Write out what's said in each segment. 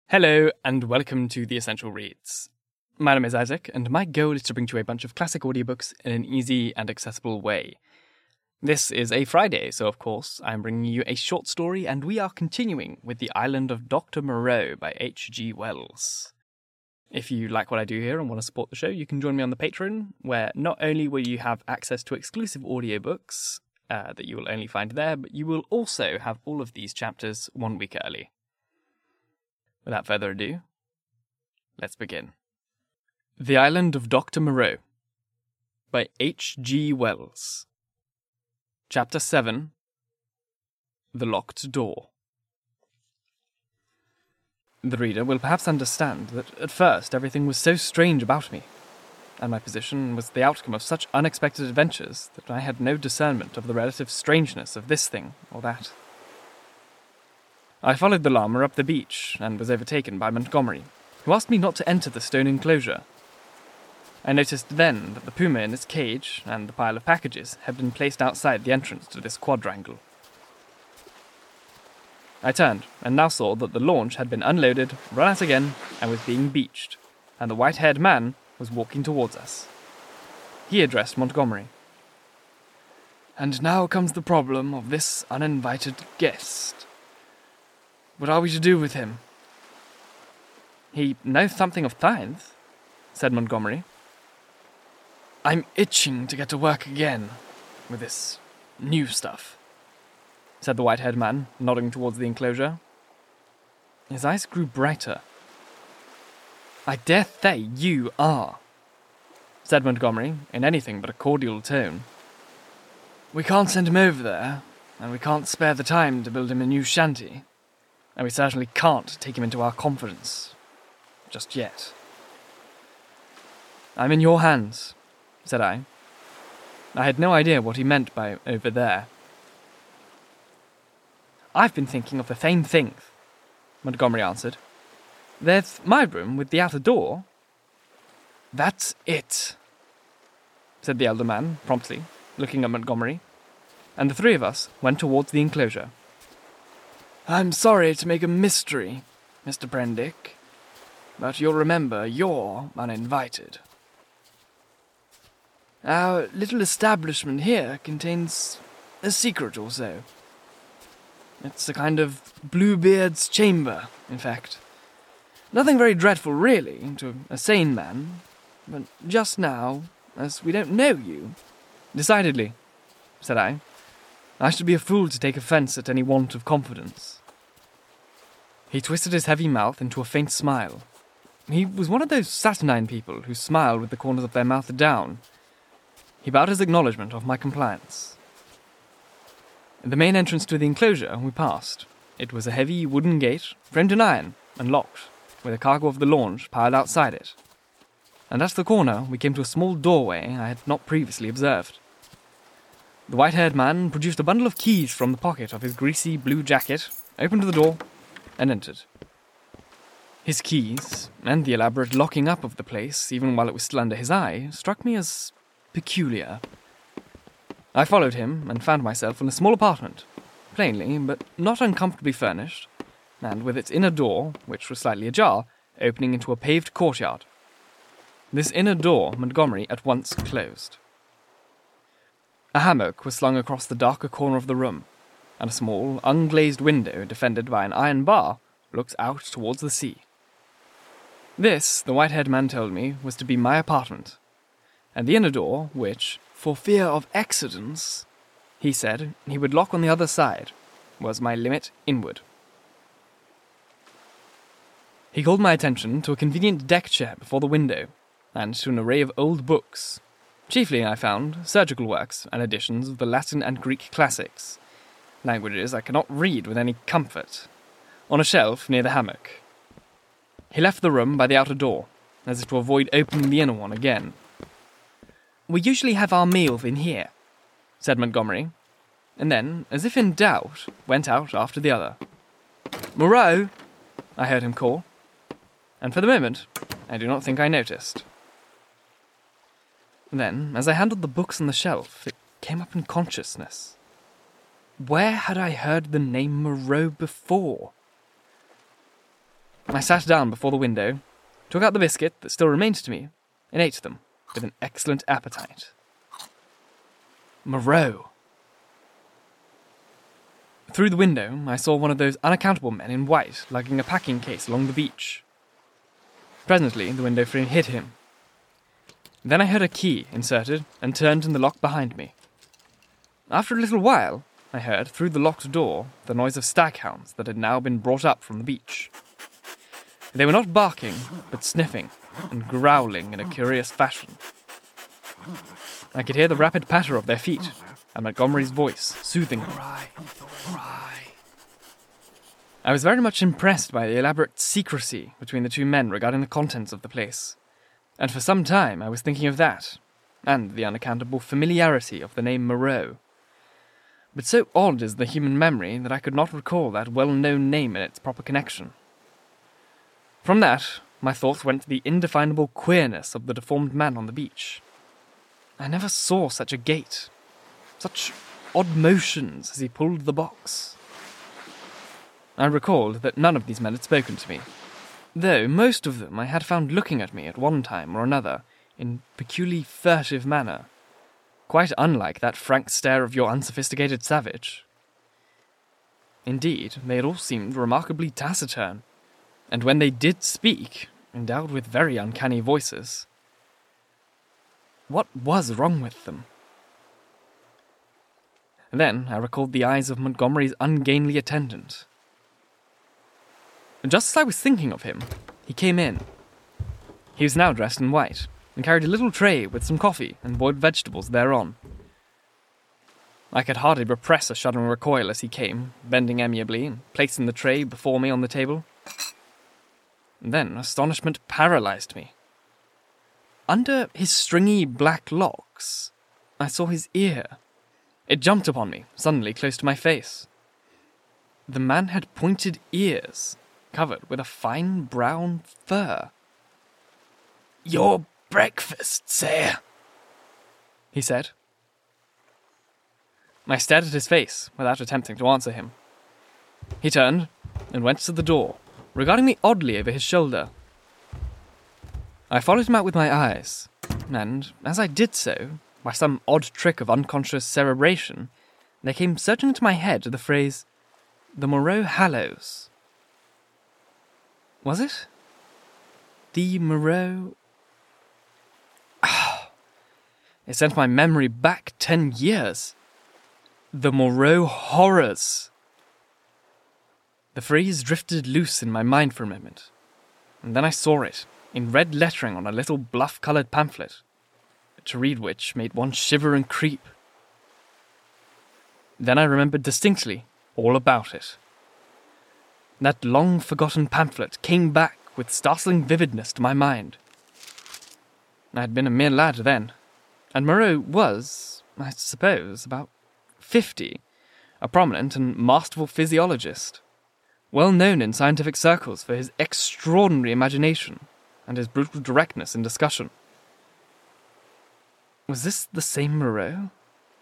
Hello, and welcome to The Essential Reads. My name is Isaac, and my goal is to bring to you a bunch of classic audiobooks in an easy and accessible way. This is a Friday, so of course I'm bringing you a short story, and we are continuing with The Island of Dr. Moreau by H.G. Wells. If you like what I do here and want to support the show, you can join me on the Patreon, where not only will you have access to exclusive audiobooks that you will only find there, but you will also have all of these chapters 1 week early. Without further ado, let's begin. The Island of Dr. Moreau by H.G. Wells. Chapter 7. The Locked Door. The reader will perhaps understand that at first everything was so strange about me, and my position was the outcome of such unexpected adventures that I had no discernment of the relative strangeness of this thing or that. I followed the llama up the beach, and was overtaken by Montgomery, who asked me not to enter the stone enclosure. I noticed then that the puma in its cage, and the pile of packages, had been placed outside the entrance to this quadrangle. I turned, and now saw that the launch had been unloaded, run out again, and was being beached, and the white-haired man was walking towards us. He addressed Montgomery. "And now comes the problem of this uninvited guest. What are we to do with him?" "He knows something of science," said Montgomery. "I'm itching to get to work again with this new stuff," said the white-haired man, nodding towards the enclosure. His eyes grew brighter. "I dare say you are," said Montgomery, in anything but a cordial tone. "We can't send him over there, and we can't spare the time to build him a new shanty. And we certainly can't take him into our confidence. Just yet." "I'm in your hands," said I. I had no idea what he meant by over there. "I've been thinking of the same things," Montgomery answered. "There's my room with the outer door." "That's it," said the elder man, promptly, looking at Montgomery, and the three of us went towards the enclosure. "I'm sorry to make a mystery, Mr. Prendick, but you'll remember you're uninvited. Our little establishment here contains a secret or so. It's a kind of Bluebeard's chamber, in fact. Nothing very dreadful, really, to a sane man, but just now, as we don't know you—" "Decidedly," said I. "I should be a fool to take offence at any want of confidence." He twisted his heavy mouth into a faint smile. He was one of those saturnine people who smile with the corners of their mouth down. He bowed his acknowledgment of my compliance. The main entrance to the enclosure we passed. It was a heavy wooden gate, framed in iron, and locked, with a cargo of the launch piled outside it. And at the corner we came to a small doorway I had not previously observed. The white-haired man produced a bundle of keys from the pocket of his greasy blue jacket, opened the door, and entered. His keys, and the elaborate locking up of the place, even while it was still under his eye, struck me as peculiar. I followed him, and found myself in a small apartment, plainly but not uncomfortably furnished, and with its inner door, which was slightly ajar, opening into a paved courtyard. This inner door Montgomery at once closed. A hammock was slung across the darker corner of the room, and a small, unglazed window defended by an iron bar looked out towards the sea. This, the white-haired man told me, was to be my apartment, and the inner door, which, for fear of accidents, he said he would lock on the other side, was my limit inward. He called my attention to a convenient deck chair before the window, and to an array of old books, chiefly, I found, surgical works and editions of the Latin and Greek classics, languages I cannot read with any comfort, on a shelf near the hammock. He left the room by the outer door, as if to avoid opening the inner one again. "We usually have our meals in here," said Montgomery, and then, as if in doubt, went out after the other. "Moreau!" I heard him call, and for the moment I do not think I noticed. Then, as I handled the books on the shelf, it came up in consciousness. Where had I heard the name Moreau before? I sat down before the window, took out the biscuit that still remained to me, and ate them with an excellent appetite. Moreau. Through the window, I saw one of those unaccountable men in white lugging a packing case along the beach. Presently, the window frame hid him. Then I heard a key inserted and turned in the lock behind me. After a little while, I heard, through the locked door, the noise of staghounds that had now been brought up from the beach. They were not barking, but sniffing and growling in a curious fashion. I could hear the rapid patter of their feet, and Montgomery's voice soothing them. I was very much impressed by the elaborate secrecy between the two men regarding the contents of the place, and for some time I was thinking of that, and the unaccountable familiarity of the name Moreau. But so odd is the human memory that I could not recall that well-known name in its proper connection. From that, my thoughts went to the indefinable queerness of the deformed man on the beach. I never saw such a gait, such odd motions as he pulled the box. I recalled that none of these men had spoken to me, though most of them I had found looking at me at one time or another in peculiarly furtive manner, quite unlike that frank stare of your unsophisticated savage. Indeed, they had all seemed remarkably taciturn, and when they did speak, endowed with very uncanny voices. What was wrong with them? Then I recalled the eyes of Montgomery's ungainly attendant. Just as I was thinking of him, he came in. He was now dressed in white, and carried a little tray with some coffee and boiled vegetables thereon. I could hardly repress a shuddering recoil as he came, bending amiably and placing the tray before me on the table. Then astonishment paralyzed me. Under his stringy black locks, I saw his ear. It jumped upon me, suddenly close to my face. The man had pointed ears, covered with a fine brown fur. "Your breakfast, sir," he said. I stared at his face without attempting to answer him. He turned and went to the door, regarding me oddly over his shoulder. I followed him out with my eyes, and, as I did so, by some odd trick of unconscious cerebration, there came surging into my head the phrase, "The Moreau Hallows." Was it? The Moreau... It sent my memory back 10 years. The Moreau Horrors. The phrase drifted loose in my mind for a moment, and then I saw it, in red lettering on a little bluff-coloured pamphlet, to read which made one shiver and creep. Then I remembered distinctly all about it. That long-forgotten pamphlet came back with startling vividness to my mind. I had been a mere lad then, and Moreau was, I suppose, about 50, a prominent and masterful physiologist, well known in scientific circles for his extraordinary imagination and his brutal directness in discussion. Was this the same Moreau?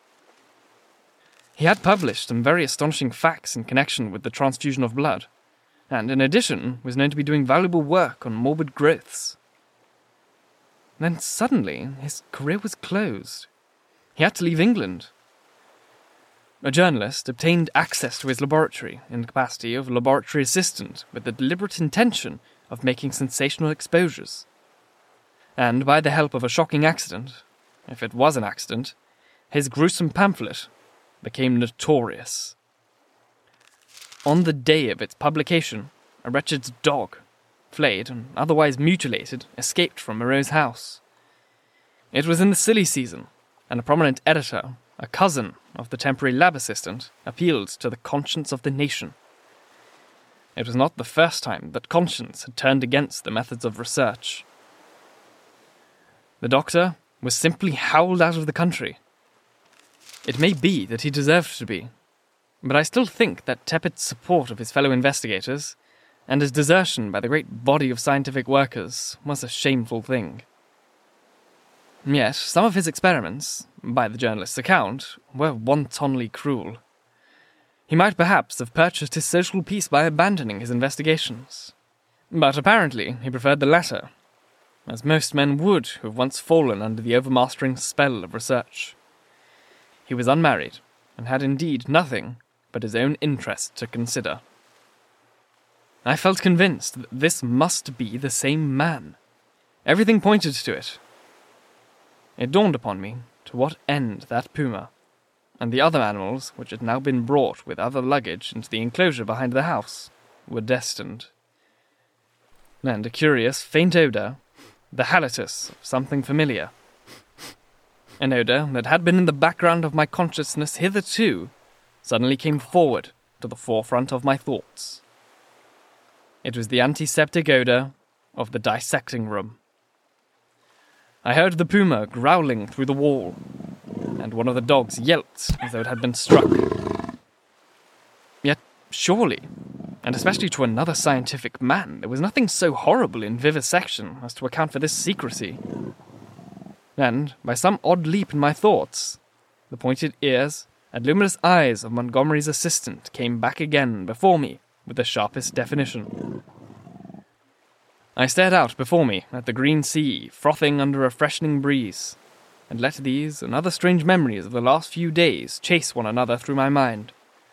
He had published some very astonishing facts in connection with the transfusion of blood, and in addition was known to be doing valuable work on morbid growths. Then suddenly his career was closed. He had to leave England. A journalist obtained access to his laboratory in the capacity of laboratory assistant with the deliberate intention of making sensational exposures. And by the help of a shocking accident, if it was an accident, his gruesome pamphlet became notorious. On the day of its publication, a wretched dog, flayed and otherwise mutilated, escaped from Moreau's house. It was in the silly season, and a prominent editor, a cousin of the temporary lab assistant, appealed to the conscience of the nation. It was not the first time that conscience had turned against the methods of research. The doctor was simply howled out of the country. It may be that he deserved to be, but I still think that tepid support of his fellow investigators and his desertion by the great body of scientific workers was a shameful thing. Yet some of his experiments, by the journalist's account, were wantonly cruel. He might perhaps have purchased his social peace by abandoning his investigations. But apparently he preferred the latter, as most men would who have once fallen under the overmastering spell of research. He was unmarried, and had indeed nothing but his own interest to consider. I felt convinced that this must be the same man. Everything pointed to it. It dawned upon me to what end that puma, and the other animals which had now been brought with other luggage into the enclosure behind the house, were destined. And a curious, faint odour, the halitus of something familiar, an odour that had been in the background of my consciousness hitherto, suddenly came forward to the forefront of my thoughts. It was the antiseptic odour of the dissecting room. I heard the puma growling through the wall, and one of the dogs yelped as though it had been struck. Yet, surely, and especially to another scientific man, there was nothing so horrible in vivisection as to account for this secrecy. And, by some odd leap in my thoughts, the pointed ears and luminous eyes of Montgomery's assistant came back again before me with the sharpest definition. I stared out before me at the green sea frothing under a freshening breeze, and let these and other strange memories of the last few days chase one another through my mind.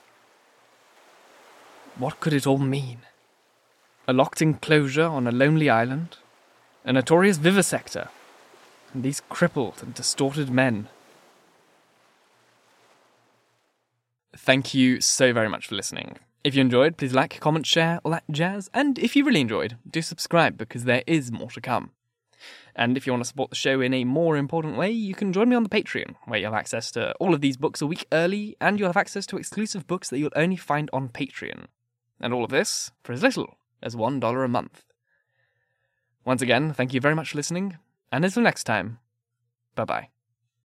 What could it all mean? A locked enclosure on a lonely island, a notorious vivisector, and these crippled and distorted men. Thank you so very much for listening. If you enjoyed, please like, comment, share, all that jazz. And if you really enjoyed, do subscribe, because there is more to come. And if you want to support the show in a more important way, you can join me on the Patreon, where you'll have access to all of these books a week early, and you'll have access to exclusive books that you'll only find on Patreon. And all of this for as little as $1 a month. Once again, thank you very much for listening, and until next time, bye-bye.